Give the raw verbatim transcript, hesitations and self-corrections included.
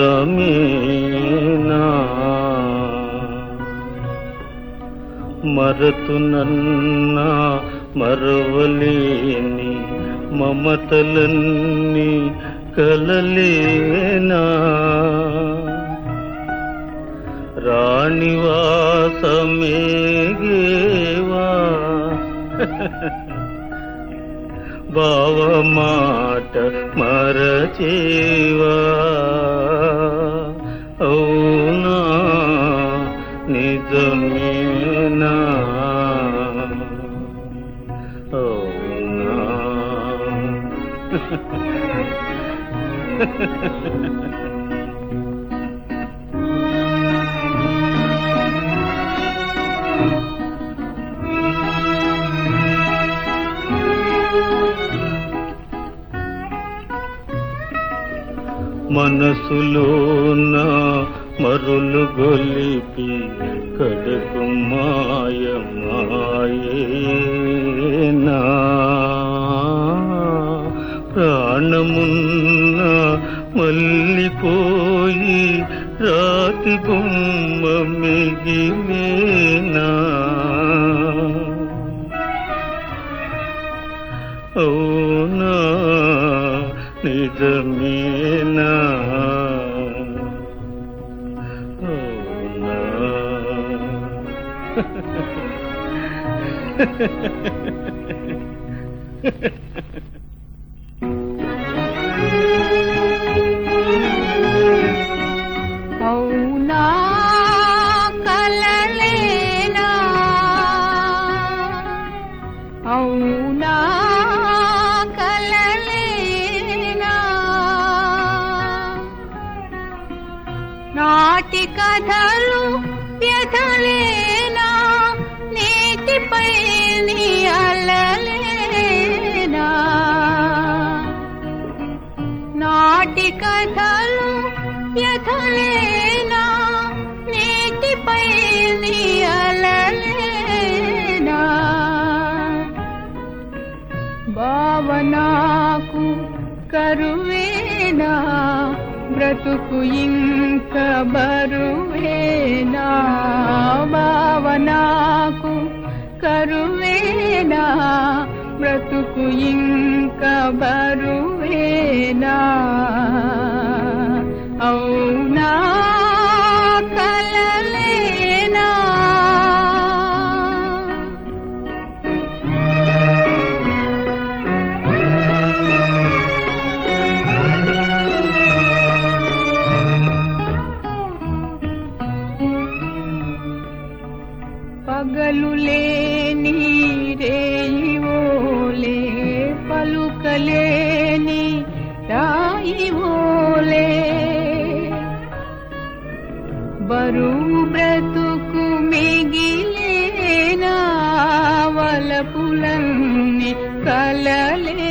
నిజమేనా మరతునన్నా మరవలేని మమతలన్నీ కలలేనా రాణివాసమేగేవా బావ మాట మరచేవా అవునా నిజమేనా అవునా మనసులోన మరులు గొలిపి కడకు మాయమాయేనా ప్రాణమున్న మల్లిపోయి రాతి బొమ్మ మిగిలేనా అవునా నిజమేనా అవునా అవునా కలలేనా అవునా కలలేనా నాటి కథలు వ్యధలేనా నీటిపై నీ అలలేనా నాటి కథలు వ్యధలేనా నీటిపై నీ అలలేనా భావనాకు కరువేనా బ్రతుకు ఇంక బరువేనా భావనాకు కరువేనా బ్రతుకు ఇంక బరువేనా అవునా కలలేనా పగలు లేని రేయివోలే పలుకలేని రాయివోలే బరువు బ్రతుకు మిగిలేనా వలపులన్నీ కలలే